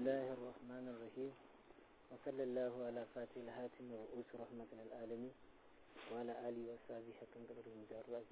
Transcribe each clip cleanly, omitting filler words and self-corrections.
الله الرحمن الرحيم وصلى الله على فاتح الهاتم وأوس رحمة للعالمين وعلى آله وصحبه حق قدر المجرد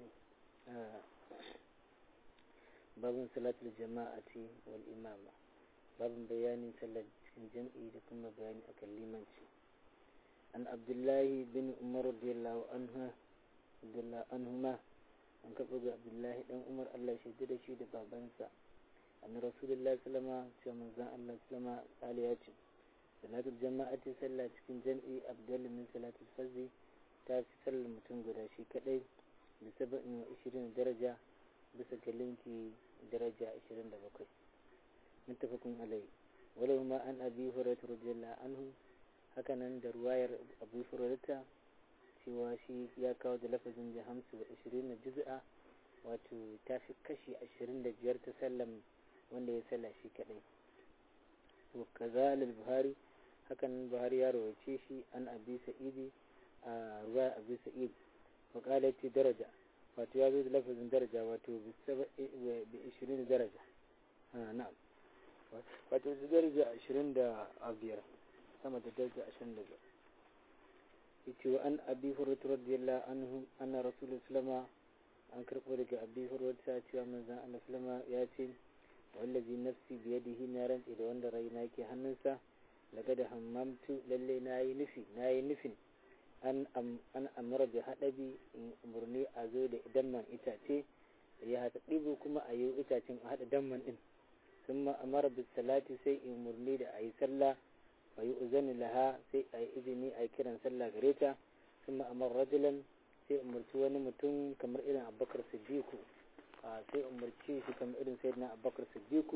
باب صلاة الجماعة والإمامة باب بيان صلاة الجمع لكم بيان أكلمنش عن عبد الله بن عمر رضي الله عنهما an kafa ga abdullahi dan umar allah shaida da shi da babansa an rasulullah sallama cewa manzon allah sallama kali ya ce salatul jama'ati sallah cikin jam'i abdul min salatul fardhi ta fi sallar mutum guda shi kadai da 27 daraja bisa ga linki daraja 27 muttafaqun alai walau ma an abi hurairah radiyallahu anhu hakanan da ruwayar abu hurairah cewa shi ya kawo da lafazin da 25 na juz'a wato ta fi kashi 25 ta sallam wanda ya salla shi kadai to kaza al-buhari hakan buhari ya rawace shi an abi sa'idi a ruwa abi sa'id wa qala ti daraja wato ya zo da lafazin daraja wato bi 20 daraja na'am wato daraja 25 sama da daraja 25 yace wa an abi hurairah radiyallahu anhu anna rasulullah sallama an karbo daga abi hurairah cewa manzon Allah sallama ya ce wallazi nafsi bi yadihi naran da wanda raina yake hannunsa laqad hammamtu lalle nayi nufin an amara da hadabi in umurni a zo da damman itace ya hada dibo kuma a yi itacen a hada damman din thumma amara bis salati sai in umurni da ayi sallah wa yu'zanu laha sai ayi izini ayi kiran sallah gare ta kuma amar rajulan sai umurci wani mutum kamar irin Abubakar Siddiq sai umurci shi kamar irin sayyidina Abubakar Siddiq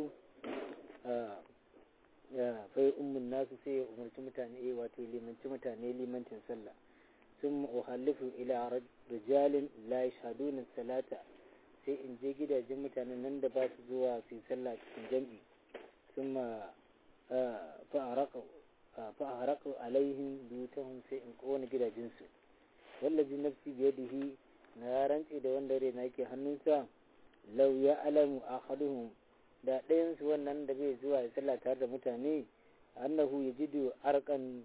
fa ummun nasu sai umurci mutane wato limancin sallah thumma uhallifu ila rijalin la yashhaduna salata sai in je gidajen mutanen nan da ba su zuwa su yi sallah cikin jam'i thumma fa'araƙu alaihim biyutahum sai in ƙona gidajensu wallazi nafsi biyadihi na rantse da wanda rai na yake hannunsa law ya alamu ahaduhum da ɗayansu wannan da bai zuwa ya sallah tare da mutane annahu yajidu arqan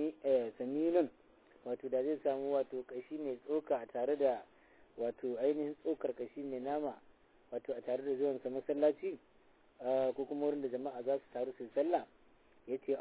saminan wato da zai samu wato kashi mai tsoka tare da wato ainihin tsokar kashi mai nama wato a tare da zuwansa masallaci ko kuma wurin da jama'a za su taru su sallah yace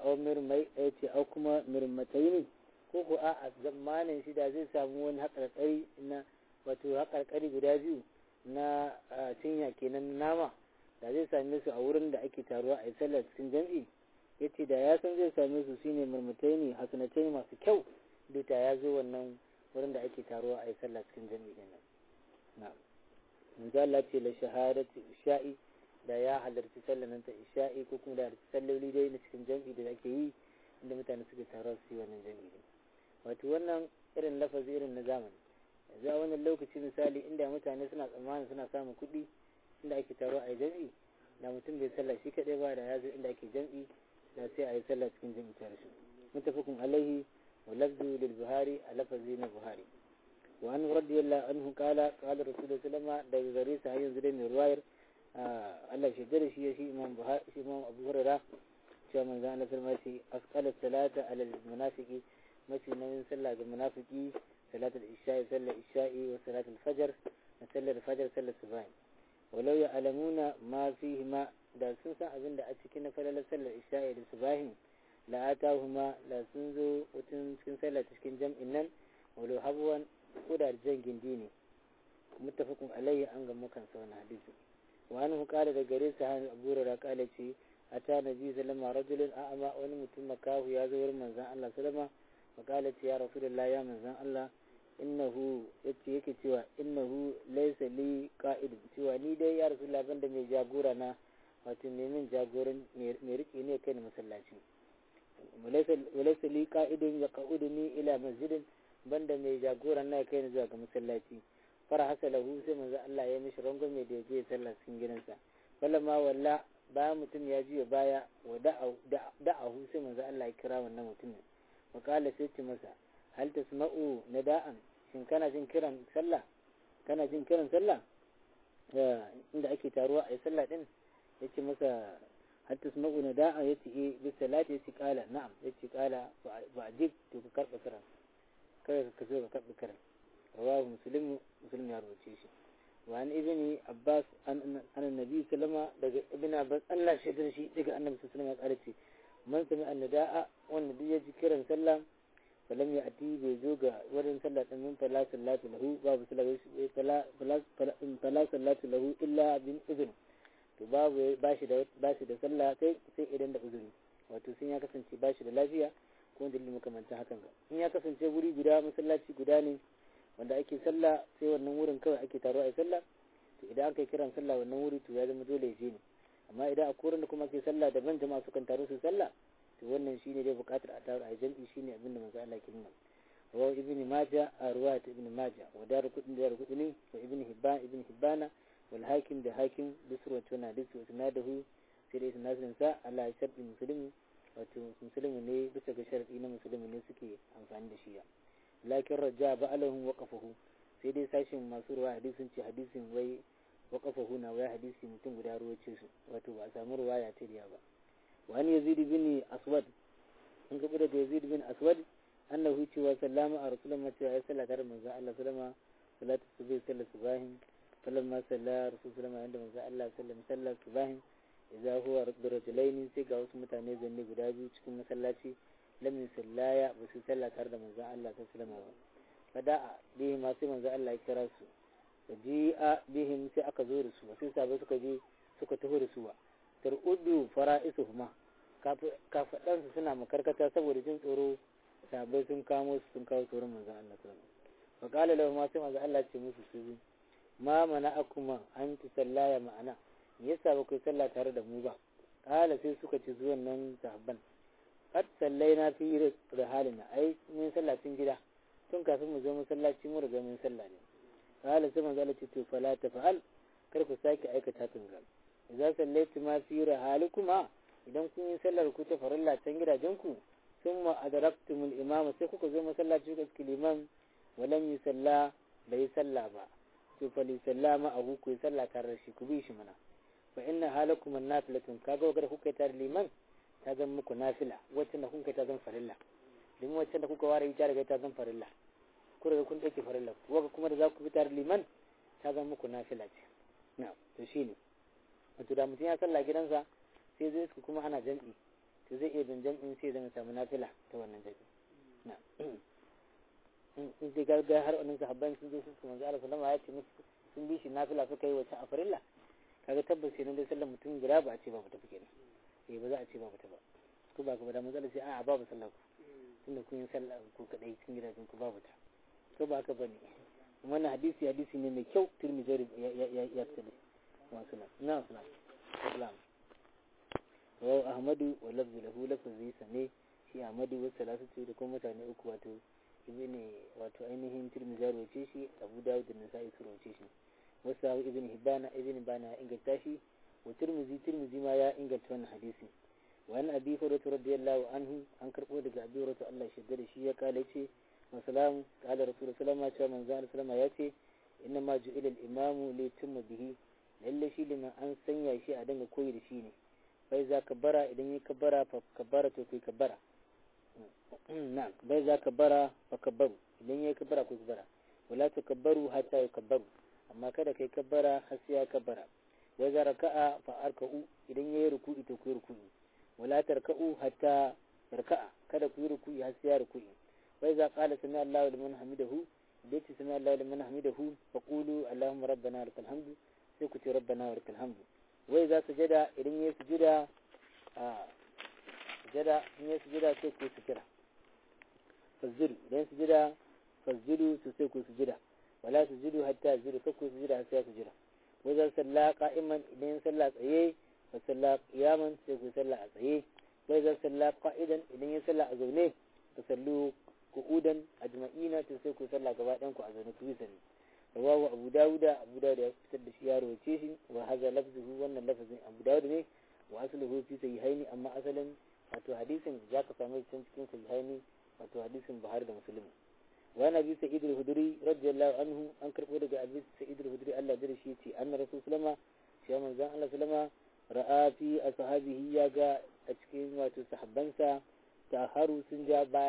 au kuma mirmatai ne ko ko a zamanin shi da zai samu wani haƙarƙari na wato haƙarƙari guda biyu na cinya kenan nama da zai same su a wurin da ake taruwa a yi sallah cikin jam'i yace da ya san zai same su shine mirmatai ne hasanatai masu kyau duta ya zo wannan wurin da ake taruwa a yi sallah cikin jam'i din nan na'am manzo Allah ce la shahadatu sha'i da ya halarci sallan ta isha'i ko kuma da halarci salloli dai na cikin jam'i da ake yi inda mutane suke taruwa su yi wannan jam'i ne wato wannan irin lafazi irin na zamani yanzu a wannan lokaci misali inda mutane suna tsammanin suna samun kuɗi inda ake taruwa a yi jam'i da mutum bai sallah shi kaɗai ba da ya zo inda ake jam'i da sai a yi sallah cikin jam'i tare shi mutafakun alaihi wa lafzu lil buhari a lafazi na buhari wa an radiyallahu anhu qala rasulullahi sallallahu alaihi wasallam daga gare sa har yanzu dai mai ruwayar Allah shi da shi imam Buhari shi imam Abu Hurairah cewa manzon Allah sallallahu alaihi wasallam asqala salata ala al-munafiqi mafi nauyin sallah ga munafiki salatul isha'i sallar isha'i wa salatul fajr da sallar fajr sallar subhi walau ya alamuna ma fihi ma da sun san abin da a cikin na falalar sallar isha'i da subhi la atahuma la sun zo wutun cikin sallar cikin jam'in nan walau habwan ko da jan gindi ne muttafaqun alayhi an ga mukan sa wannan hadisi وعنه قال دغري سهل ابو هريره قال شي اتى نبي صلى الله عليه وسلم رجل اعمى wani mutum makahu ya zo wurin manzon Allah sallama وقال ya rasulullah ya manzon Allah innahu yake cewa innahu laysa li qa'id cewa ni dai ya rasulullah banda mai jagora na wato mai min jagoran mai rike ne kai masallaci laysa li qa'idun yaquduni ila masjidin banda mai jagora na kai ni zuwa ga masallaci fara hasalahu sai manzo Allah ya mishi rangwame da yaje sallah cikin gidansa ma walla bayan mutum ya juya baya wa da'ahu sai manzo Allah ya kira wannan mutumin wa kala sai ce masa hal tasma'u nada'an shin kana jin kiran sallah inda ake taruwa a sallah din yace masa hatta tasma'u nada'a yace bi salati yace qala na'am yace qala fa ajib to ka karba kiran kai ka zo ka karba kiran rawahu muslim ya rawace shi wa an ibni abbas an annabi sallama daga ibn abbas Allah shaidar shi daga annabi sallallahu alaihi wasallam ya ce man sami annada'a wanda duk ya ji kiran sallah falam ya ati bai zo ga wurin sallah din min fala sallatu lahu babu fala sallatu lahu illa bin uzun to babu bashi da sallah sai idan da uzuri wato sun ya kasance bashi da lafiya ko dalilin makamantan hakan ga in ya kasance wuri guda masallaci guda ne wanda ake sallah sai wannan wurin kawai ake taro a sallah to idan aka yi kiran sallah wannan wuri to ya zama dole ya je ne amma idan a koran da kuma ake sallah daban jama'a sukan taro su sallah to wannan shine dai bukatar a taro a jam'i shine abin da manzo Allah ke nuna wa ibn majah a ruwayat ibn majah wa darqutni wa ibn hibbana wal hakim da hakim bisru tuna disu sanadahu sai dai sanadin sa Allah ya sabbi musulmi wato musulmi ne bisa ga sharadi na musulmi ne suke amfani da shi ya lakin raja ba'alahum waqafahu sai dai sashin masu ruwa hadisin ce hadisin wai waqafahu na wai hadisi mutum guda ruwace su wato ba a samu ruwaya ta riya ba wani yazid bin aswad an gaba da yazid bin aswad annahu cewa sallama a rasulullah cewa ya sallata da manzo Allah sallama salatu subhi sallat subahin falamma salla rasulullah inda manzo Allah sallat subahin idza huwa rajulaini sai ga wasu mutane zanne guda biyu cikin masallaci lam yusallaya ba su sallata da manzo Allah sallallahu alaihi wasallam fada'a bihi ma sai manzo Allah ya kira su ji'a bihim sai aka zo da su sai sabai suka je suka taho da su tar'udu fara'isuhuma kafadan su suna makarkata saboda jin tsoro sabai sun kamo su sun kawo tsoron manzo Allah sallallahu alaihi wasallam fa qala lahu ma sai manzo Allah ce musu su ma mana'akuma an tusallaya ma'ana me yasa ba ku sallah tare da mu ba qala sai suka ce zuwan nan sahabban qad sallaina fi rihalina ai mun sallatin gida tun kafin mu zo masallaci mu riga mun sallah ne qala sai manzo Allah ce to fala tafa'al kar ku sake aikata hakan ga idza sallaitu ma fi rihalikuma idan kun yi sallar ku ta farilla can gidajen ku thumma adraktumul imama sai kuka zo masallaci ku iski liman walam yusalla bai salla ba to fali sallama abu ku salla tare shi ku bi shi mana fa inna halakum an-nafilatun kaga wakar kuka tare liman ta zan muku nafila wacce da kuka ta zan farilla din wacce da kuka ware ita daga ta zan farilla ku daga kun dake farilla waka kuma da za ku bi tare liman ta zan muku nafila ce na to shine wato da mutum ya salla gidansa sai zai su kuma ana jam'i to zai iya bin jam'in sai zama samu nafila ta wannan jam'i na in sai garga har wannan sahabban sun zo su manzo Allah sallama ya ce musu sun bi shi nafila suka yi wata a farilla kaga tabbas sai nan dai sallar mutum guda ba a ce ba ta fike ne ba za a ce ba ta ba ko ba kuma da manzo sai a'a babu sallah ku tunda kun yi sallah ku kadai cikin gidajen ku babu ta ko ba haka bane wannan hadisi ne mai kyau Tirmidhi ya tsare wasu na salam wa ahmadu wa lafzu lahu lafzi sane shi ahmadu wa salasatu da kuma mutane uku wato wato ainihin Tirmidhi ya rawace shi Abu Dawud da Nasa'i su rawace shi wasu ibn Hibban ya inganta shi wa Tirmidhi ma ya inganta wannan hadisi wa an Abi Hurairah radiyallahu anhu an karbo daga Abi Hurairah Allah shi da shi ya kale ce wasalam qala Rasulullah sallallahu alaihi wasallam manzo Allah sallallahu ya ce inna ma ju'ila al-imamu li yutimma bihi lalle shi liman an sanya shi a danga koyi da shi ne bai za ka bara idan yi kabbara fa kabbara to kai kabbara na'am bai za ka bara fa kabbaru idan yi kabbara ko kabbara wala takabbaru hatta yakabbaru amma kada kai kabbara har sai ya kabbara wai za raka'a fa arka'u idan yayi ruku'i to kai ruku'i wala tarka'u hatta yarka'a kada ku yi ruku'i har sai ya ruku'i wai za qala sami Allahu liman hamidahu dai ce sami Allahu liman hamidahu fa qulu Allahumma rabbana lakal hamdu sai ku ce rabbana wa lakal hamdu wai za su jada idan ya sujada sai ku sujada fasjudu idan sujada fasjudu su sai ku sujada wala sujudu hatta sujudu sai ku sujada har sai sujada wai za salla qa'iman idan salla tsaye fa salla qiyaman sai ku salla a tsaye wai za salla qa'idan idan ya salla a zaune fa sallu qu'udan ajma'ina sai ku salla gaba ɗayan ku a zaune ku yi sani rawahu Abu Dawud ya fitar da shi ya rawace shi wa hadha lafzuhu wannan lafazin Abu Dawud ne wa asluhu fi sahihaini amma asalin wato hadisin zaka samu cikin sahihaini wato hadisin Buhari da Muslim wa Nabi Sa'id al-Khudri radiyallahu anhu an karbo daga Abi Sa'id al-Khudri Allah ya shi ce anna Rasul sallama shi manzon Allah sallama ra'a fi ashabihi ya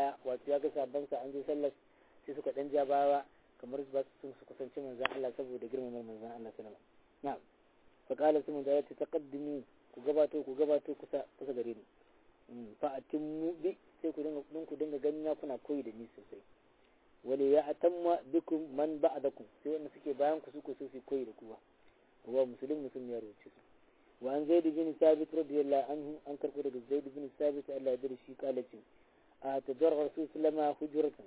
baya wato ya ga sabban sa an zo sallar sai suka dan ja baya kamar ba su kusanci manzon Allah saboda girmamar manzon Allah sallallahu alaihi wasallam na'am fa qala sun da ta taqaddimu ku gabato kusa gare ni fa atimmu bi sai ku dinga ganin na kuna koyi da ni sosai wale ya atamma bikum man ba'dakum sai wanda suke bayan ku su koyi da kuwa wa muslim ya rubuce su wa an zaid bin sabit radiyallahu anhu an karbo daga zaid bin sabit Allah ya dare shi kalace a tajar rasul sallama hujratan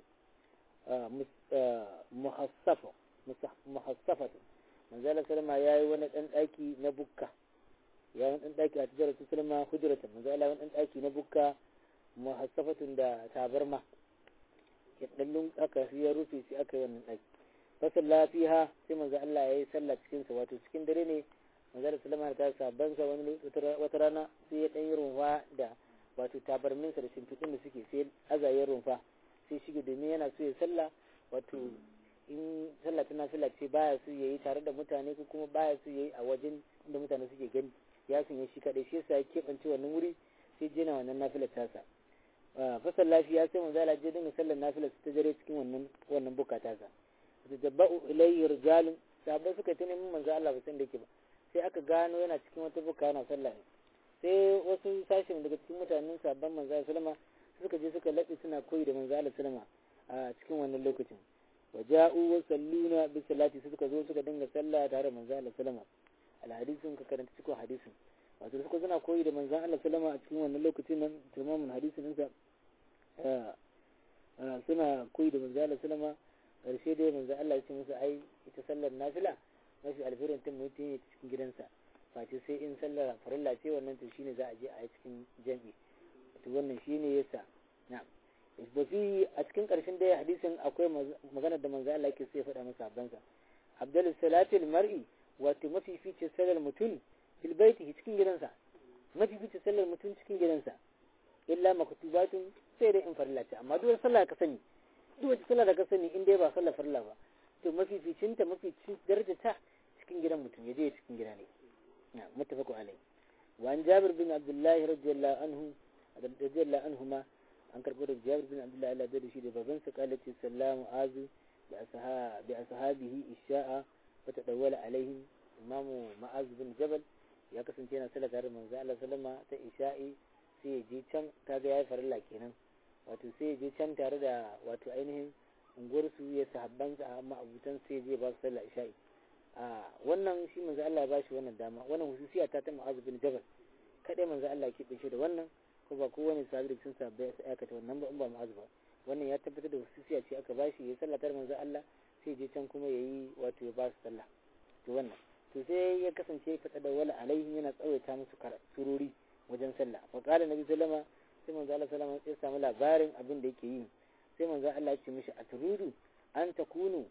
muhassafatu manzala sallama yayi wani dan daki na bukka yayin dan daki a tajar rasul sallama hujratan manzala wani dan daki na bukka muhassafatun da tabarma ya dallun aka ya rufe shi aka yi wannan daki fasalla fiha sai manzo Allah yayi sallah cikin sa wato cikin dare ne manzo Allah sallama ta sabban sa wata rana sai ya dan yi rumfa da wato tabarmin sa da shimfiɗin da suke sai azayen rumfa sai shige domin yana so ya sallah wato in sallah tana sallah ce baya so yayi tare da mutane ko kuma baya so yayi a wajen da mutane suke gani ya sun yi shi kadai shi yasa ya keɓance wannan wuri sai jina wannan nafilar tasa fasal lafiya sai manzo Allah je dinga sallar nafilar ta dare cikin wannan bukata sa tajabba'u ilayhi rijalun sahabbai suka tuni mun manzo Allah ba san da yake ba sai aka gano yana cikin wata buka yana sallah ne sai wasu sashin daga cikin mutanen sabban manzo Allah sallama suka je suka laɓe suna koyi da manzo Allah sallama a cikin wannan lokacin waja'u wa salluna bi salati suka zo suka dinga sallah tare da manzo Allah sallama alhadisin ka karanta cikin hadisin wato suka suna koyi da manzo Allah sallama a cikin wannan lokacin nan tamamin hadisin sa suna koyi da manzo Allah sallama karshe dai manzo Allah ya ce musu ai ita sallar nafila mafi alfirin tun mutum ne cikin gidansa face sai in sallar farilla ce wannan to shine za a je a yi cikin jami'i to wannan shine yasa na'am isbafi a cikin karshen dai hadisin akwai magana da manzo Allah yake sai ya faɗa masa abbansa abdul salatil mar'i wato mafi fice sallar mutum fil baiti cikin gidansa mafi fice sallar mutum cikin gidansa illa maktubatun sai dai in farilla ce amma duk sallah ka sani duk wata sallah da ka sani in dai ba sallar farilla ba to mafificinta mafificin darajarta cikin gidan mutum ya je cikin gida ne na muttafaqu alai wa an Jabir bin Abdullah radiyallahu anhuma an karbo da Jabir bin Abdullah Allah da shi da baban sa kala ce sallamu azu bi ashabihi isha'a wa tadawwala alaihim imamu ma'az bin Jabal ya kasance yana sallar tare manzo Allah sallama ta isha'i sai ya je can kaga yayi farilla kenan wato sai ya je can tare da wato ainihin unguwarsu ya sahabbansa amma abutan sai zai ba su sallah isha'i a wannan shi manzo Allah ya bashi wannan dama wannan hususiya ta Mu'adh bin Jabal kadai manzo Allah ya kibe shi da wannan ko ba kowane sahabi sun sabbai sai aikata wannan ba in ba Mu'adh ba wannan ya tabbatar da hususiya ce aka bashi ya sallata manzo Allah sai je can kuma yayi wato ya ba su sallah to wannan to sai ya kasance fada da wala alaihi yana tsawaita musu sururi wajen sallah wa qala nabi sallama sai manzo Allah sallama sai samu labarin abin da yake yi sai manzo Allah ya ce mishi atrudu an takunu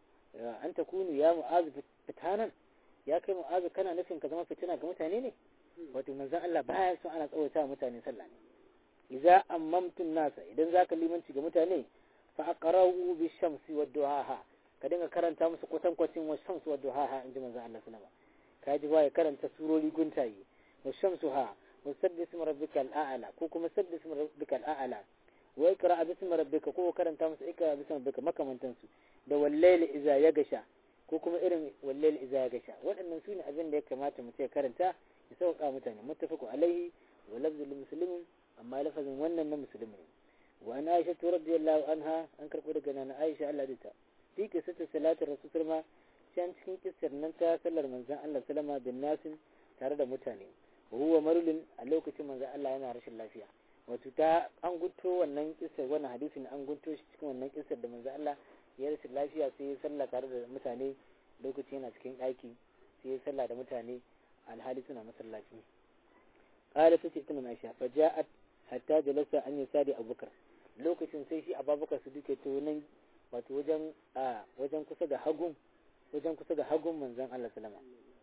ya Mu'adh fitanan ya kai Mu'adh kana nufin ka zama fitina ga mutane ne wato manzo Allah baya so ana tsawata mutane sallah ne idza ammamtun nasa idan zaka limanci ga mutane fa aqra'u bi shamsi wad duhaha ka dinga karanta musu kwatankwacin wa shamsi wad duhaha inji manzo Allah sallama ka ji ya karanta surori guntaye wa shamsuha wa sabbi ismi rabbikal a'la ko kuma sabbi ismi rabbikal a'la wa ikra bismi rabbika ko karanta musu ikra bismi rabbika makamantan su da wallaili idza yagasha ko kuma irin wallaili idza yagasha waɗannan su ne abin da ya kamata mutum ya karanta ya sauka mutane muttafaqu alaihi wa lafzul muslimin amma lafazin wannan na musulmi ne wa an Aisha radiyallahu anha an karbo daga nana Aisha Allah da ta fi qissatu salati rasul sallama can cikin kissar nan ta sallar manzon Allah sallama bin nasin tare da mutane wa huwa marulun a lokacin manzon Allah yana rashin lafiya wato ta an gunto wannan kissar wannan hadisin an gunto shi cikin wannan kissar da manzo Allah ya rashin lafiya sai ya sallah tare da mutane lokacin yana cikin ɗaki sai ya sallah da mutane alhali suna masallaci qala ta ce tana Aisha fa ja'at hatta jalasa an yasadi Abubakar lokacin sai shi Abubakar su duke to nan wato wajen kusa da hagun manzon Allah sallama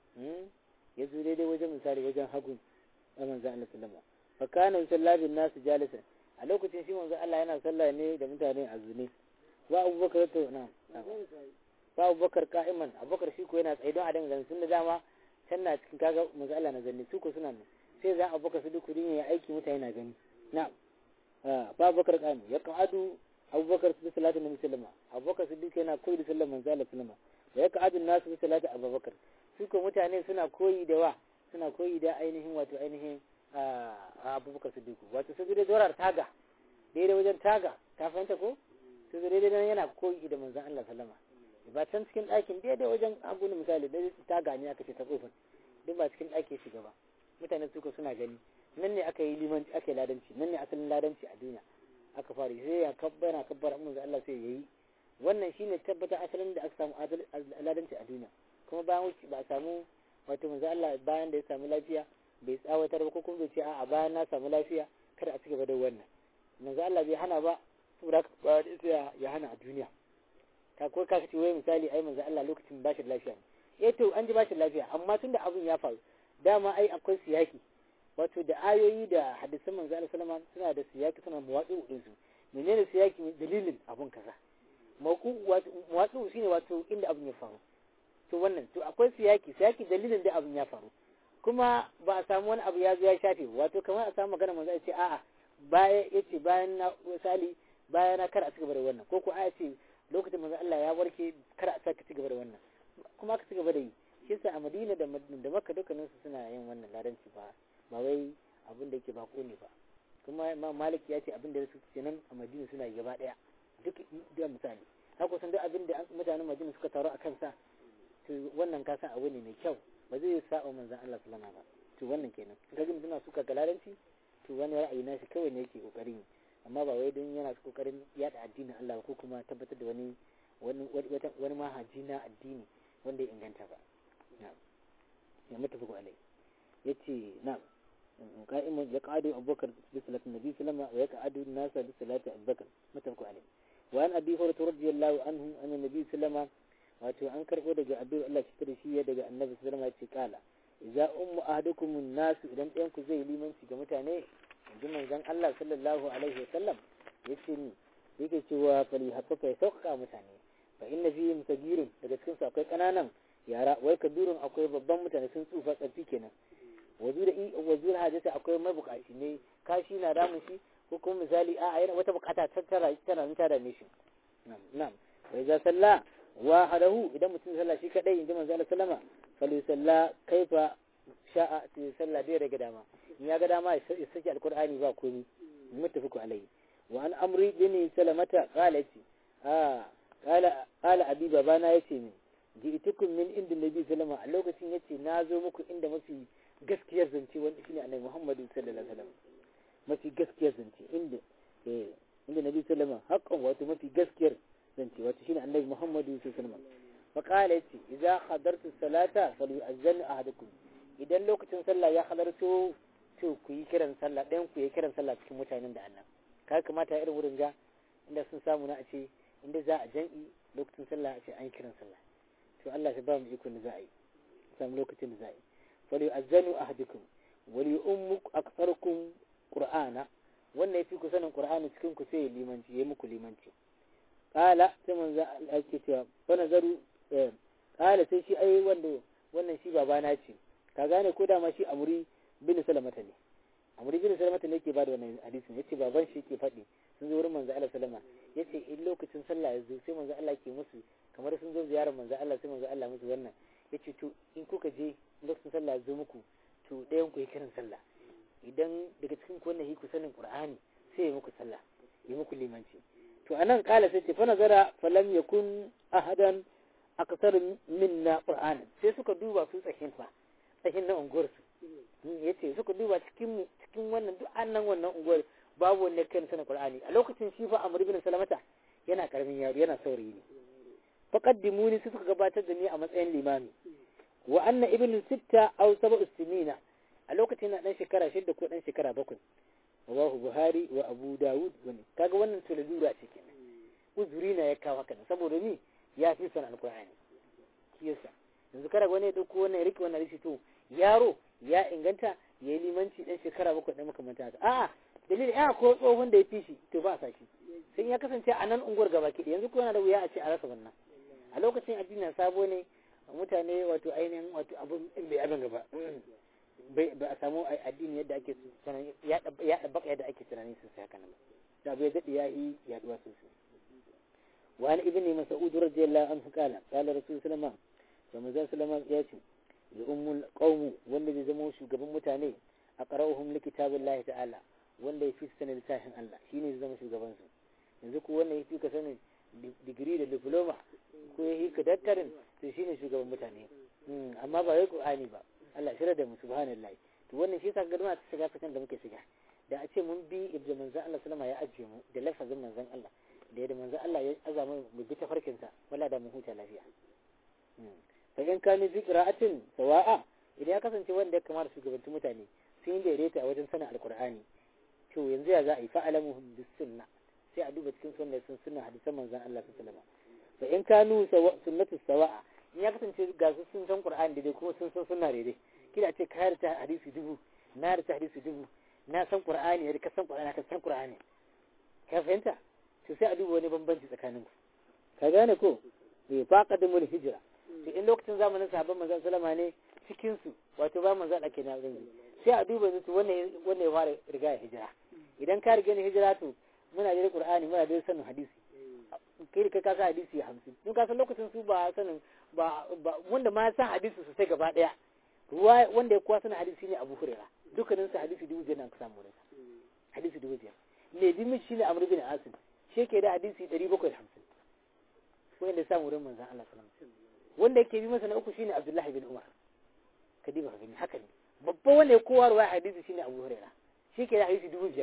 ya zo daidai wajen misali wajen hagun manzon Allah sallama fakana sallabin nasu jalisan a lokacin shi manzo Allah yana sallah ne da mutane a zune wa Abubakar to na wa Abubakar qa'iman Abubakar shi ko yana tsaye don a dinga sun da dama can na cikin kaga manzo Allah na zanne su ko suna nan sai za Abubakar su duk ya aiki mutane na gani na ba Abubakar qa'iman ya qa'adu abubakar su bi salatin nabi sallama abubakar su duka yana koyi da sallar manzo Allah sallama wa yaq'adu nasu bi salati abubakar su ko mutane suna koyi da wa suna koyi da ainihin wato ainihin abubakar su duku wato su da dorar taga daidai wajen taga ta fahimta ko su daidai nan yana koyi da manzon Allah sallama ba can cikin ɗakin daidai wajen agun misali da taga ne aka ce ta kofar duk ba cikin ɗaki shiga ba mutane suka suna gani nan ne aka yi limanci aka yi ladanci nan ne asalin ladanci a duniya aka fara sai ya kabbara manzon Allah sai yayi wannan shine tabbata asalin da aka samu ladanci a duniya kuma bayan wuce ba a samu wato manzon Allah bayan da ya samu lafiya bai tsawatar ba ko kuma bai ce a'a bayan na samu lafiya kada a cigaba da wannan manzon Allah bai hana ba saboda ba ya hana a duniya ka ko ka ce wai misali ai manzon Allah lokacin ba shi lafiya ne to an ji ba shi lafiya amma tunda abin ya faru dama ai akwai siyaki wato da ayoyi da hadisan manzo Allah sallama suna da siyaki suna muwatsu din su menene siyaki dalilin abun kaza muwatsu shine wato inda abun ya faru to wannan to akwai siyaki dalilin da abun ya faru kuma ba a samu wani abu ya zo ya shafe wato kamar a samu magana manzo ya ce a'a bayan na misali bayan na kar a cigaba da wannan ko ko a ce lokacin manzo Allah ya warke kar a saka cigaba da wannan kuma aka cigaba da yi shi yasa a Madina da Makka dukkanin su suna yin wannan ladanci ba wai abin da yake bako ne ba kuma Imam Malik ya ce abin da su ce nan a Madina suna yi gaba daya duk da misali haka san duk abin da mutanen Madina suka taru a kansa to wannan ka san abu ne mai kyau ba zai saba manzon Allah sallallahu alaihi wasallam ba to wannan kenan kaga mutum na suka galadanci to wani ra'ayi na shi kawai ne yake kokarin amma ba wai don yana kokarin yada addinin Allah ko kuma tabbatar da wani mahaji na addini wanda ya inganta ba ya mutafaku alai yace na'am qa'imun yaqadu abubakar bi salatin nabi sallama wa yaqadu an-nasa bi salati abubakar mutafaku alai wa an abi hurairah radiyallahu anhu anna nabi sallama wato an karbo daga abdul Allah shi da shi daga annabi sallama yace kala idza ummu ahadukum an-nas idan ɗayan ku zai limanci ga mutane inji manzon Allah sallallahu alaihi wasallam yace ni yake cewa fali haqqaka ya sauka mutane fa inna fihim sagirun daga cikin su akwai kananan yara wai kabirun akwai babban mutane sun tsufa tsarki kenan wazir hajjata akwai mabukaci ne kashi na damun shi ko kuma misali a yana wata bukata tana ta dame shi na'am wai za salla wahadahu idan mutum sallah shi kadai inda manzo Allah sallama fali salla kaifa sha'a ta salla da daga dama in ya ga dama ya saki alqur'ani ba komai muttafiqu alai wa an amri bin salamata qalati qala abi babana yace min ji'tukum min inda nabi sallama a lokacin yace na zo muku inda mafi gaskiyar zance wanda shine annabi Muhammadu sallallahu alaihi wasallam mafi gaskiyar zance inda nabi sallama haqqan wato mafi gaskiyar zance wato shine annabi Muhammadu sallallahu alaihi wasallam fa qala yace idza hadartu salata falyu'azzan ahadukum idan lokacin sallah ya halarto to ku yi kiran sallah dan ku yi kiran sallah cikin mutanen da Allah ka kamata irin wurin ga inda sun samu na a ce inda za a jan'i lokacin sallah a ce an kiran sallah to Allah ya ba mu iko da za a yi samu lokacin da za a yi fali azanu ahadukum wali ummuk aktharukum qur'ana wannan yafi ku sanin qur'ani cikin ku sai limanci yayi muku limanci qala sai manzo Allah yake cewa fa nazaru qala sai shi ai wannan shi babana ce ka gane ko da ma shi amuri bin salamata ne amuri bin salamata ne yake bada wannan hadisin yace baban shi yake faɗi sun zo wurin manzo Allah sallama yace in lokacin sallah ya zo sai manzo Allah ke musu kamar sun zo ziyarar manzo Allah sai manzo Allah musu wannan yace to in kuka je lokacin sallah ya zo muku to ɗayan ku yi kiran sallah idan daga cikin ku wannan ku sanin qur'ani sai ya muku sallah ya muku limanci to anan kala sai ce fa nazara falam yakun ahadan akthar minna qur'ana sai suka duba su tsakin na unguwar su yace suka duba cikin wannan duk annan wannan unguwar babu wanda kan sanin qur'ani a lokacin shi fa Amr ibn Salamata yana karamin yaro yana saurayi ne faqaddimuni su suka gabatar da ni a matsayin limami wa anna ibn sitta aw sab'u sinina a lokacin na dan shekara 6 ko dan shekara 7 rawahu Buhari wa Abu Dawud wani kaga wannan to lalura ce kenan uzuri na ya kawo haka saboda ni ya fi sanin alqur'ani kiyasa yanzu kada wani ya dauko wannan riki wannan rishi to yaro ya inganta yayi limanci dan shekara 7 dan makamanta haka a'a dalilin ya ko tsohon da ya fi shi to ba sa shi sai ya kasance a nan unguwar gaba ki yanzu ko yana da wuya a ce a rasa wannan a lokacin addinin sabo ne mutane wato ainihin wato abin bai abin gaba ba a samu addini yadda ake tunani ya dabbaka yadda ake tunani sosai haka nan da bai daɗe ya yi yaduwa sosai. wa an ibni mas'ud radiyallahu anhu qala qala rasul sallallahu alaihi wasallam ya ce li ummul qaum wanda zai zama shugaban mutane a qara'uhum li kitabillahi ta'ala wanda ya fi sanin littafin Allah shine zai zama shugaban su. yanzu ko wanda ya fi ka sanin digiri da diploma ko ya yi ka dattarin to shine shugaban mutane amma ba wai Qur'ani ba. Allah shirya da mu subhanallahi. to wannan shi yasa gadama ta shiga fitan da muke shiga da a ce mun bi ibnu manzon Allah sallama ya ajiye mu da lafazin manzon Allah da yadda manzon Allah ya azama mu bi tafarkin sa wala da mu huta lafiya. fa in kana fi qira'atin sawa'a idan ya kasance wanda ya kamata shugabanci mutane sun yi daidaita a wajen sanin alqur'ani to yanzu ya za a yi fa'alamuhum bis sunnah sai a duba cikin sunna hadisan manzon Allah sallallahu alaihi wasallam. fa in kanu sunnatu sawa'a in ya kasance ga su sun san Qur'ani daidai kuma sun san sunna daidai kila ce ka yarda hadisi dubu na yarda hadisi dubu na san Qur'ani yadda ka san Qur'ani ka san Qur'ani ka fahimta to sai a duba wani bambanci tsakanin ku ka gane ko fa qadamul hijra to in lokacin zamanin sahabban manzon sallama ne cikin su wato ba manzon ake na zan sai a duba su wannan ya fara riga hijira idan ka riga ne hijira to muna da Qur'ani muna da sanin hadisi kai ka kasa hadisi 50 in ka san lokacin su ba sanin ba wanda ma san hadisi sosai gaba daya ruwa wanda ya kuwa sanin hadisi ne Abu Hurairah dukkanin su hadisi 2000 an samu ne hadisi 2000 ne dimi shi ne Amr bin Asim shi ke da hadisi 750 wanda ya samu wurin manzon Allah sallallahu alaihi wasallam wanda yake bi masa na uku shine Abdullah bin Umar kadiba gani haka ne babban wanda ya kowa ruwa hadisi shine Abu Hurairah shi ke da hadisi 2000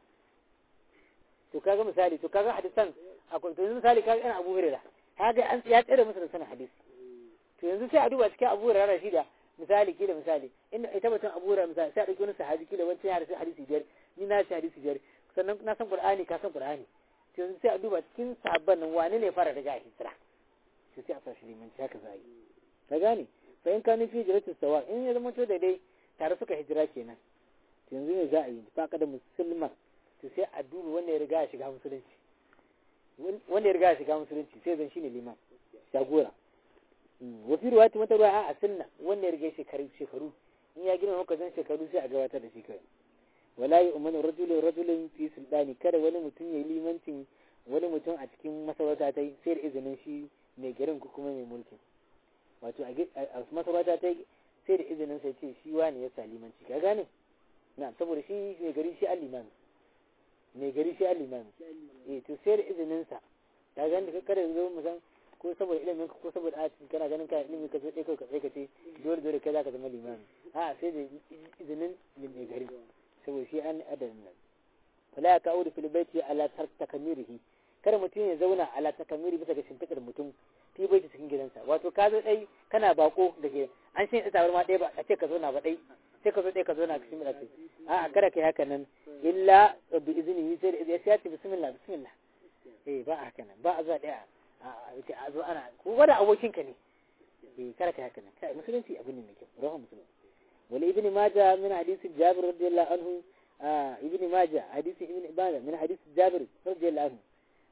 to kaga misali to kaga hadisan akwai to misali kaga ina Abu Hurairah kaga an ya tsere masa da sanin hadisi to yanzu sai a duba cikin Abu Hurairah shi da misali kila misali inda ita batun Abu Hurairah misali sai a dauki wani sahabi kila wancan ya rasu hadisi biyar ni na shi hadisi biyar sannan na san Qur'ani ka san Qur'ani to yanzu sai a duba cikin sahabban nan wane ne fara daga hijira to sai a sa shi limanci haka zai ka gane fa in ka nufi hijratu sawa in ya zama to da dai tare suka hijira kenan to yanzu ne za a yi fa kada musulman to sai a duba wanda ya riga ya shiga musulunci wanda ya riga ya shiga musulunci sai zan shine liman shagora wa fi ruwati wata ruwa a sunna wanda ya riga shekaru in ya gina maka zan shekaru sai a gabatar da shi kai wala yu'minu rajulun fi sultani kada wani mutum ya yi limancin wani mutum a cikin masarauta ta sai da izinin shi mai garin ko kuma mai mulki wato a masarauta ta sai da izinin sai ce shi wani ya sa limanci ka gane na saboda shi mai gari shi al-liman mai gari shi al-liman to sai da izinin sa ka gane ka kada zo mu san ko saboda ilimin ko saboda a kana ganin ka ilimi ka zo dai kai ka tsaye ka ce dole kai zaka zama liman a sai da izinin mai gari saboda shi an adalin nan wala ya kawo da filibaiti ala takamirihi kada mutum ya zauna ala takamiri bisa ga shimfiɗar mutum fi baiti cikin gidansa wato ka zo dai kana bako da ke an shi tsawar ma dai ba a ce ka zauna ba dai sai ka zo dai ka zauna cikin gidansa a kada kai haka nan illa bi iznihi sai da ya ce bismillah ba haka nan ba a zuwa daya a zo ana ko wanda abokinka ne kada kai haka nan kai musulunci abin ne mai kyau rawa musulunci ولابن ماجه من حديث جابر رضي الله عنه ابن ماجه حديث ابن إبانة من حديث جابر رضي الله عنه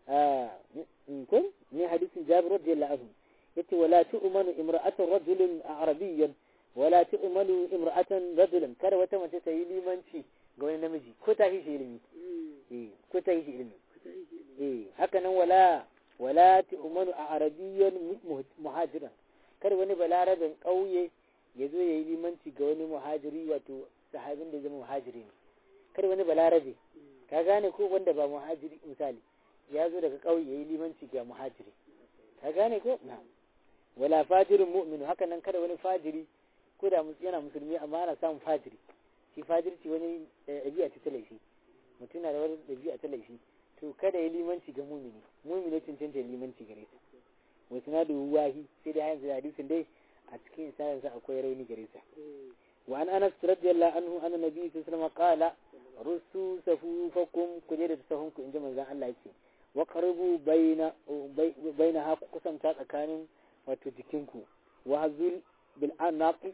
من حديث جابر رضي الله عنه يتي ولا تؤمن امرأة رجل عربيا ولا تؤمن امرأة رجلا كذا وتم تتهيلي منشي قولي نمجي كتا هيش علمي كتا هيش علمي هكذا ولا تؤمن عربيا مهاجرا كذا ونبلا ربن قوي ya zo ya yi limanci ga wani muhajiri wato sahabin da zama muhajiri ne kar wani balarabe ka gane ko wanda ba muhajiri misali ya zo daga ƙauye ya yi limanci ga muhajiri ka gane ko na wala fajirin mu'minu haka nan kada wani fajiri ko da yana musulmi amma ana samun fajiri shi fajirci wani ɗabi'a ta laifi mutum na da wani ɗabi'a ta laifi to kada ya limanci ga mumini cancanta limanci gare ta wasu na da wahi sai da yanzu hadisin dai a cikin sayansa akwai rauni gare sa wa an anas radiyallahu anhu anna nabi sallallahu alaihi wasallam qala rusu safufakum kuje da sahunku inji manzon Allah yace wa qaribu baina ha kusanta tsakanin wato jikinku wa hazul bil anaqi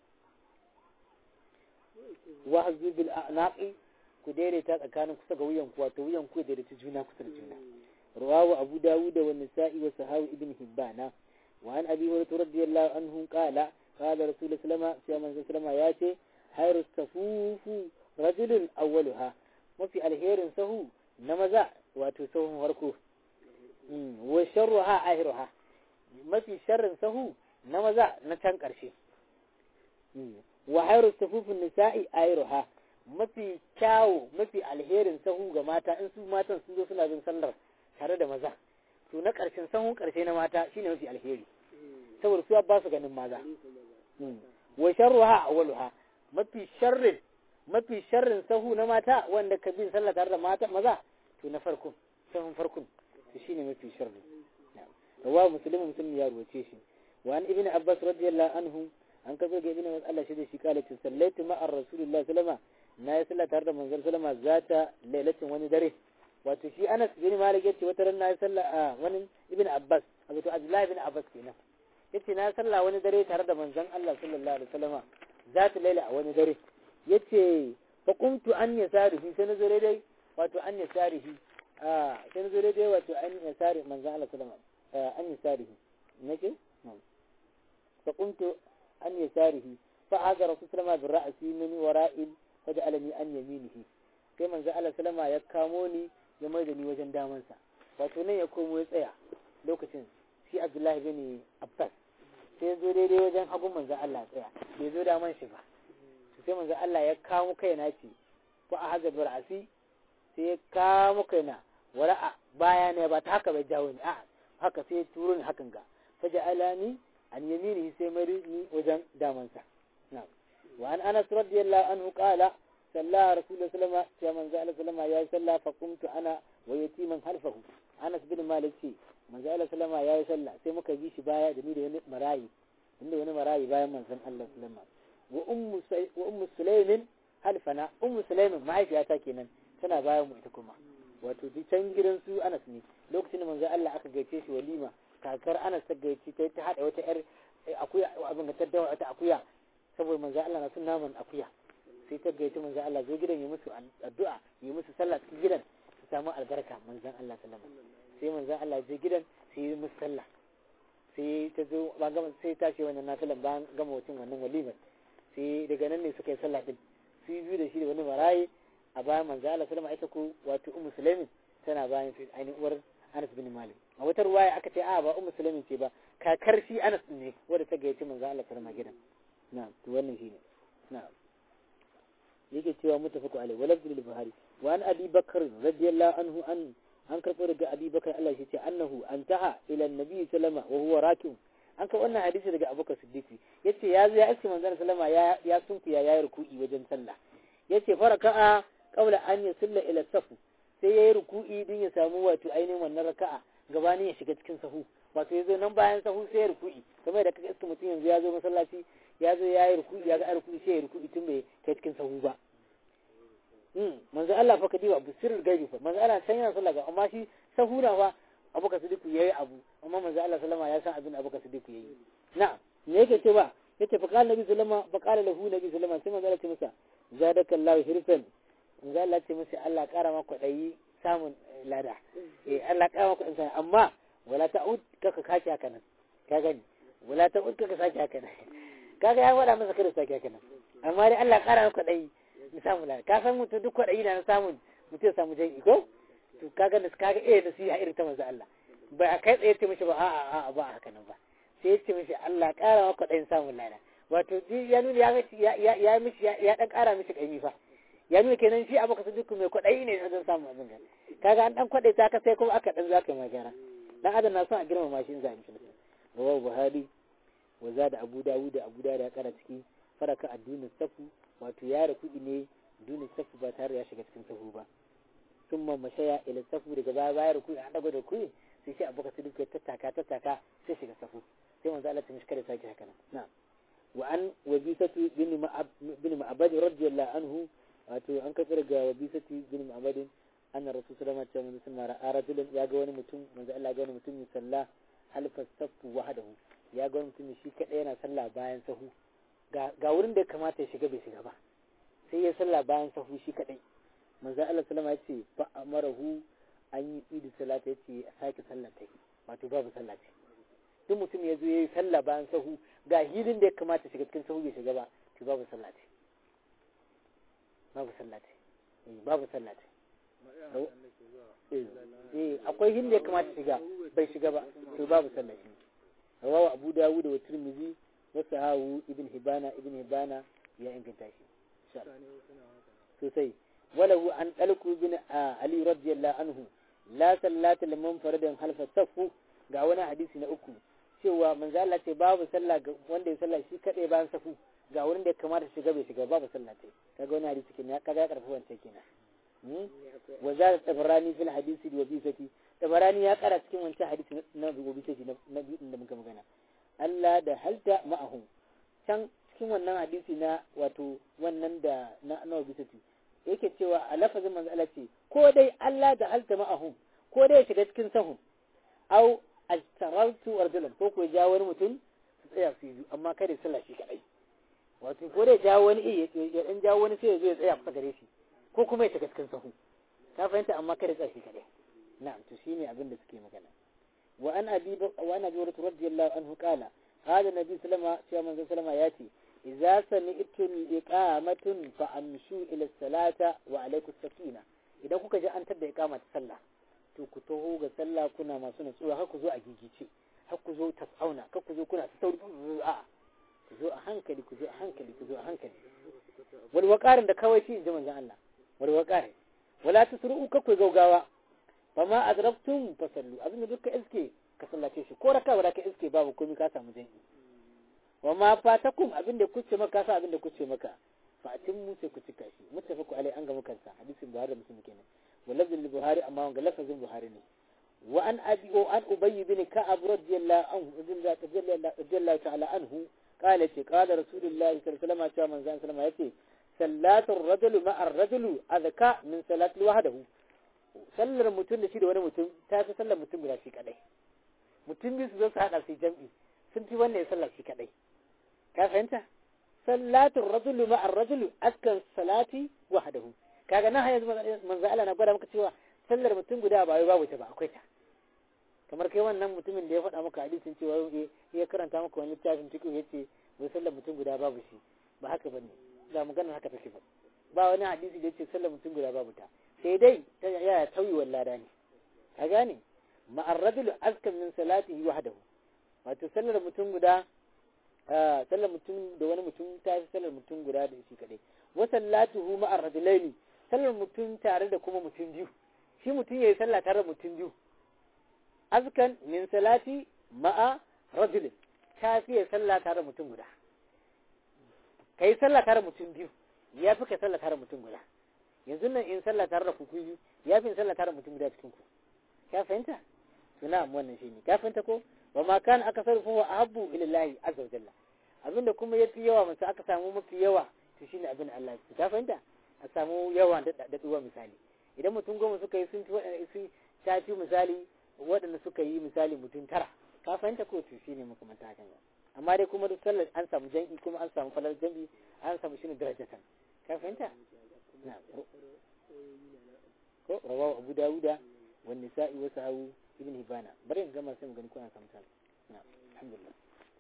ku daidaita tsakanin kusa ga wuyanku wato wuyanku ya daidaita juna kusa da juna rawahu abu dawud wa nisa'i wa sahawi ibn hibbana وعن أبي هريرة رضي الله عنه قال رسول الله صلى الله عليه وسلم ياتي hayru safufu rajulun awwaluha mafi alherin sahu na maza wato sahun farko wa sharruha ahiruha mafi sharrin sahu na maza na can ƙarshe wa hayru safufin nisa'i ahiruha mafi kyawu mafi alherin sahu ga mata in su matan sun zo suna bin sallar tare da maza to na ƙarshen sahun ƙarshe na mata shine mafi alheri saboda su ba su ganin maza wa sharruha awwaluha mafi sharrin sahu na mata wanda ka bin sallah tare da mata maza to na farko sahun farkon to shine mafi sharri rawa muslim ya ruwace shi wa an ibnu abbas radiyallahu anhu an kazo ga ibnu abbas Allah shi da shi kala ce sallaitu ma'a rasulullahi sallama na yi sallah tare da manzon sallama zata lailatin wani dare wato shi Anas bin Malik yace wata ran na yi sallah a wani ibnu abbas wato Abdullahi ibn Abbas kenan yace na sallah wani dare tare da manzon Allah sallallahu alaihi wasallama zata laila a wani dare yace fa qumtu an yasarihi sai na zo dai wato an yasarihi sai na zo dai wato an yasari manzon Allah sallallahu alaihi wasallama an yasarihi nake fa qumtu an yasarihi fa haza rasul sallallahu alaihi wasallama bi ra'si min wara'il faj'alani an yaminihi sai manzon Allah sallama ya kamo ni ya mai da ni wajen damansa wato nan ya komo ya tsaya lokacin shi Abdullahi bin Abbas sai ya zo daidai wajen hagun manzon Allah tsaya bai zo daman shi ba sai manzon Allah ya kamo kaina ce ko a haza bi ra'si sai ya kamo kaina wara'a baya ne ba ta haka bai jawo ni a haka sai ya turo ni hakan ga faj'alani an yaminihi sai mai ni wajen damansa na'am wa an Anas radiyallahu anhu qala صلى رسول الله صلى الله عليه وسلم من زال سلم يا صلى فقمت انا ويتيما خلفه Anas bin Malik ce manzo Allah sallama ya yi sallah sai muka bi shi baya da ni da wani marayi bayan manzon Allah sallama wa ummu Sulaimin halfana ummu Sulaimin mahaifiyata kenan tana bayan mu ita kuma wato can gidan su Anas ne lokacin da manzo Allah aka gaice shi walima kakar Anas ta gaice ta hada wata yar akuya abin da ta dawo wata akuya saboda manzo Allah na sun naman akuya sai ta gaita manzon Allah zo gidan yi musu addu'a yi musu sallah cikin gidan su samu albarka manzon Allah sallama sai manzon Allah je gidan sai yi musu sallah sai ta zo ba gama sai ta ce wannan nafilan ba gama wucin wannan walimar sai daga nan ne suka yi sallah din su biyu da shi da wani maraye a bayan manzon Allah sallama ita ko wato ummu Sulaimin tana bayan ainihin uwar Anas bin Malik a wata ruwaya aka ce a ba ummu Sulaimin ce ba kakar shi Anas ne wanda ta gaita manzon Allah sallama gidan na'am to wannan shine na'am yake cewa mutafaku alai wala bil buhari wa an abi bakr radiyallahu anhu an karbo daga abi bakr Allah shi ce annahu antaha ila annabi sallama wa huwa rakim an ka wannan hadisi daga abubakar siddiqi yace ya zo ya aski manzon sallama ya sunkuya ya yi ruku'i wajen sallah yace faraka'a qabla an yusalla ila safu sai yayi ruku'i din ya samu wato ainihin wannan raka'a gabanin ya shiga cikin sahu wato yazo nan bayan sahu sai ya ruku'i kamar da kaga iska mutum yanzu ya zo masallaci ya zo ya yi ruku'i ya ga ruku'i sai ya ruku'i tun bai kai cikin sahu ba manzo Allah fa kadiba abu sirrul gaibi fa manzo Allah san yana sallah ga amma shi sahu na fa Abubakar Siddiq yayi abu amma manzo Allah sallama ya san abin Abubakar Siddiq yayi na'am me yake ce ba yace fa qala nabi sallama fa qala lahu nabi sallama sai manzo Allah ce masa zadakallahu hirfan manzo Allah ce masa Allah kara maka dai samun lada Allah kara maka insani amma wala ta'ud kaka kaci haka nan ka gani wala ta'ud kaka saki haka nan kaga ya wada masa kada saki haka nan amma dai Allah kara maka dai samu lada ka san mutum duk kwadayi na samun mutum ya samu jami'i ko to kaga da kaga da su ya irin ta manzo Allah ba kai tsaye ce mishi ba a'a ba haka nan ba sai ya ce mishi Allah kara maka dai samun lada wato ya nuna ya mishi ya dan kara mishi kaimi fa ya nuna kenan shi abu ka su duk mai kwadayi ne don samu abin da kaga an dan kwadayi ta ka sai kuma aka dan zaka mai gyara dan adam na son a girmama shi in za a mishi rawahu Buhari wa zada Abu Dawud ya kara ciki faraka addinin safu wato ya ruku ne dunin safu ba tare ya shiga cikin safu ba sun mashaya ila safu daga baya bayar ruku an dago da ruku sai shi abuka su duka tattaka sai shiga safu sai manzo Allah ta mishi kada sake haka nan wa an wabisatu bin ma'abad radiyallahu anhu wato an kafa daga wabisatu bin ma'abad anna rasul sallallahu alaihi wasallam ra'a rajulan ya ga wani mutum manzo Allah ya ga wani mutum ya salla halfa safu wahdahu ya ga wani mutum shi kadai yana sallah bayan sahu ga wurin da ya kamata ya shiga bai shiga ba sai ya salla bayan sahu shi kadai manzo Allah sallama ya ce fa amarahu an yi idi salata ya ce a sake sallar ta wato babu sallah ce duk mutum ya zo ya yi sallah bayan sahu ga hilin da ya kamata shiga cikin sahu bai shiga ba to babu sallah ce babu sallata babu sallata akwai hinda ya kamata shiga bai shiga ba to babu sallata rawahu Abu Dawud wa Tirmidhi wa sahahu ibn Hibana ya inganta shi sosai walahu an dalku bin Ali radiyallahu anhu la sallata liman faradan halfa safu ga wani hadisi na uku cewa manzo Allah ce babu sallah ga wanda ya sallah shi kadai bayan safu ga wurin da ya kamata shiga bai shiga babu sallah ce kaga wani hadisi kenan kaga ya karfi wancan kenan wa za tabarani fil hadisi wa bisati tabarani ya kara cikin wancan hadisi na bisati na biyu da muka magana Allah da halta ma'ahum can cikin wannan hadisi na wato wannan da na bisati yake cewa a lafazin manzo Allah ce ko dai Allah da halta ma'ahum ko dai ya shiga cikin sahun au astaraltu arjulan ko ko ja wani mutum su tsaya su yi amma kada sallah shi kadai wato ko dai ja wani ya dan ja wani sai ya zo ya tsaya kusa gare shi ko kuma ya shiga cikin sahu ka fahimta amma kada tsaya shi kadai na'am to shine abin da suke magana wa an abi radiyallahu anhu qala qala nabi sallama sai manzo sallama yace idza sami'tum iqamatun fa amshu ila salata wa alaykum sakina idan kuka ji an tada iqama ta sallah to ku taho ga sallah kuna masu nutsuwa har ku zo a gigice har ku zo tasauna har ku zo kuna sauri a ku zo a hankali ku zo a hankali ku zo a hankali wal waqarin da kawai shi inji manzon Allah wal waqarin wala tusru'u ka ku gaugawa fama adraktum fasallu abin da duka iske ka sallace shi ko raka wala ka iske babu komai ka samu jami'i wa ma fatakum abin da kuce maka sa abin da kuce maka fatin mu sai ku cika shi muttafaku alai an ga mukansa hadisin Buhari da Muslim kenan ولفظ البخاري أما هو لفظ البخاري وأن أبي بن كعب رضي الله تعالى عنه قال رسول الله صلى الله عليه وسلم يأتي صلاة الرجل مع الرجل أذكى من صلاة لوحده sallar mutum da shi da wani mutum ta fi sallar mutum guda shi kadai mutum biyu su zo su haɗa su jam'i sun fi wannan ya sallar shi kadai ka fahimta sallatul rajulu ma'a rajulu askan salati wahdahu kaga nan har yanzu manzo Allah na gwada maka cewa sallar mutum guda ba wai babu ta ba akwai ta kamar kai wannan mutumin da ya faɗa maka hadisin cewa ya karanta maka wani littafin fiqh yace wai sallar mutum guda babu shi ba haka bane da maganar haka take ba wani hadisi da yace sallar mutum guda babu ta sai dai ta yaya tauyi wallada ne ka gane ma'ar rajul azkan min salatihi wahdahu wato sallar mutum guda sallar mutum da wani mutum ta fi sallar mutum guda da shi kadai wa sallatuhu ma'ar rajulaini sallar mutum tare da kuma mutum biyu shi mutum yayi sallah tare da mutum biyu azkan min salati ma'a rajul ta fi sallah tare da mutum guda kai sallah tare da mutum biyu ya fi kai sallah tare da mutum guda yanzu nan in sallah tare da kuku biyu ya fi in sallah tare da mutum guda cikin ku ka fahimta suna wannan shi ne ka fahimta ko wa ma kana akasaru fa ahabbu ila Allah azza wa jalla abinda kuma yafi yawa mutum aka samu mafi yawa to shine abin Allah ya ka fahimta a samu yawa da duwa misali idan mutum goma suka yi sun tafi misali waɗanda suka yi misali mutum tara ka fahimta ko to shine makamanta hakan amma dai kuma duk sallar an samu jan'i kuma an samu falal jan'i an samu shine darajatan ka fahimta na ko rawahu Abu Dawuda wa Nisa'i wa Sahawi ibn Hibana bari in gama sai mu gani ko an samu tal na alhamdulillah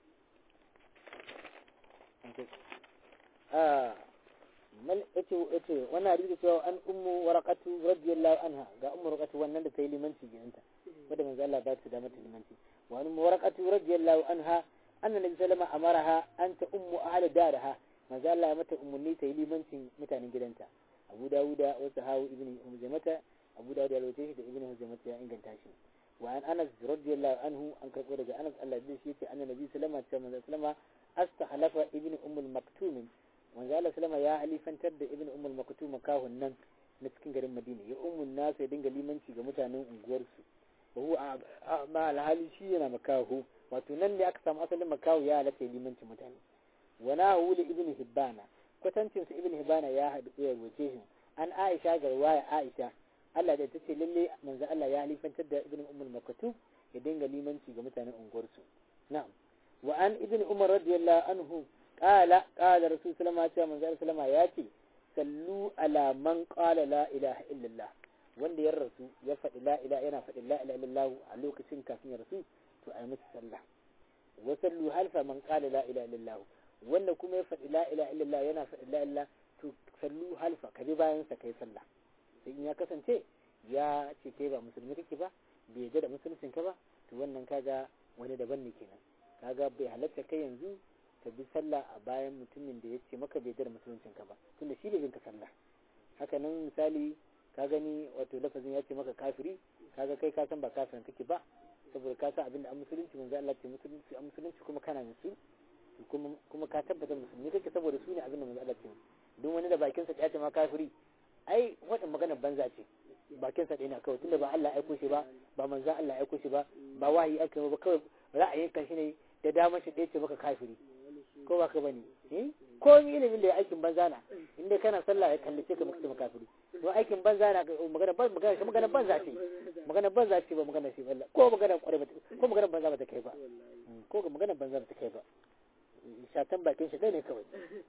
mal ete wannan hadisi cewa an ummu waraqatu radiyallahu anha ga ummu waraqatu wannan da ta yi limanci gidanta wanda manzo Allah ba ta da mata limanci wa an ummu waraqatu radiyallahu anha anna nabi sallama amaraha an ta ummu ahli daraha manzo Allah ya mata ummunni ta yi limancin mutanen gidanta Abu Dawuda wa Sahawi ibn Huzaimata Abu Dawuda ya rawaito shi da ibn Huzaimata ya inganta shi wa an Anas radiyallahu anhu an karbo daga Anas Allah ya dace shi anna nabi sallama ta manzo sallama astahalafa ibn ummul maktum manzo Allah sallama ya alifantar da ibn ummul maktum makahun nan na cikin garin Madina ya ummun nasu ya dinga limanci ga mutanen unguwarsu wa huwa ma alhali shi yana makahu wato nan ne aka samu asalin makahu ya halatta limanci mutane wa nahu li ibn hibbana kwatancin su ibn hibbana ya hadu ya rubuce shi an Aisha ga riwaya Aisha Allah da tace lalle manzo Allah ya alifantar da ibn ummul maktum ya dinga limanci ga mutanen unguwarsu na'am wa an ibn umar radiyallahu anhu qala rasul sallallahu alaihi wasallam ya ce sallu ala man qala la ilaha illallah wanda ya rasu ya faɗi la ilaha yana faɗi la ilaha illallah a lokacin kafin ya rasu to ai musu sallah wa sallu halfa man qala la ilaha illallah wanda kuma ya faɗi la ilaha illallah yana faɗi la ilaha to sallu halfa ka bi bayan sa kai sallah. sai in ya kasance ya ce kai ba musulmi kake ba, bai yarda da musuluncin ka ba, to wannan kaga wani daban ne kenan. Kaga bai halatta kai yanzu ka bi sallah a bayan mutumin da ya ce maka bai yarda da musuluncin ka ba, tunda shi bai bin ka sallah. Haka nan misali ka gani wato lafazin ya ce maka kafiri, kaga kai ka san ba kafirin kake ba, saboda ka san abin da an musulunci manzo Allah ce musulunci an musulunci kuma kana musu kuma ka tabbatar musulmi kake saboda su ne abin da manzo Allah ce. Don wani da bakin sa ya ce ma kafiri, ai wannan magana banza ce, bakin sa ɗaya kawai, tunda ba Allah ya aiko shi ba, ba manzo Allah ya aiko shi ba, ba wahayi aka yi ba, kawai ra'ayin kan shi ne da damar shi da ce maka kafiri, ko ba ka bane ko mi ilimin da aikin banza na, inda kana sallah ya kallace ka maka kafiri, don aikin banza na magana banza ce, magana banza ce ba magana shi Allah, ko magana kware ba, ko magana banza ba ta kai ba, ko magana banza ba ta kai ba, shatan bakin shi ne kawai.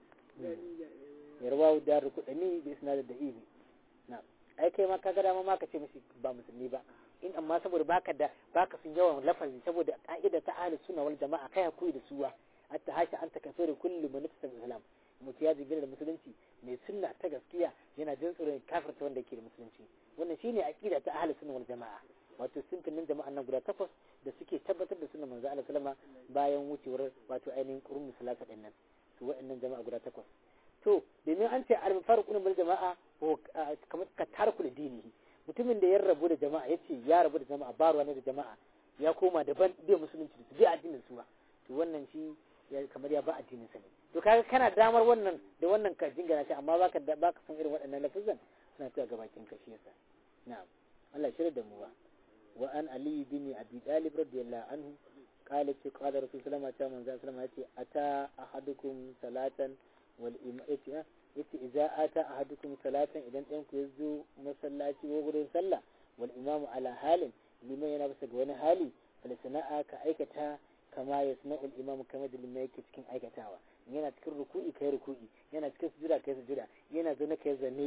Yarwawu da rukudani bi isnad da ibi na ai kai ma kaga dama ma ka ce mishi ba musulmi ba, in amma saboda baka sun yawan lafazi, saboda ka'ida ta ahlus sunna wal jama'a kai hakuri da suwa hatta hasha anta kafiru kullu man nafsa islam. mutum ya jingina da musulunci mai sunna ta gaskiya yana jin tsoron kafirta wanda yake da musulunci. Wannan shine aqida ta ahlus sunna wal jama'a, wato sunnin jama'an nan guda 8 da suke tabbatar da sunnar manzo Allah sallama bayan wucewar wato ainihin qurun salasa din nan. To wa'annan jama'a guda 8 to domin an ce al-farqun bil jama'a ko kamar ka tarku da dini, mutumin da ya rabu da jama'a yace ya rabu da jama'a ba ruwa ne da jama'a ya koma daban bai musulunci da bai addinin su ba, to wannan shi kamar ya ba addinin sa ne. To kaga kana damar wannan da wannan ka jingana shi, amma baka san irin waɗannan lafazan suna ta gabakin ka shi yasa. Na'am, Allah shirya da mu ba. Wa an Ali bin Abi Talib radiyallahu anhu qala ce qala Rasul sallallahu alaihi wasallam yace ata ahadukum salatan wal imamati yace idza ata ahadukum salatan, idan ɗan ku yazo masallaci ko gurin sallah wal imamu ala halin, liman yana bisa ga wani hali, fal sana'a ka aikata kama yasna'ul imamu kamar da liman yake cikin aikatawa. Yana cikin ruku'i kai ruku'i, yana cikin sujuda kai sujuda, yana zaune kai zanne.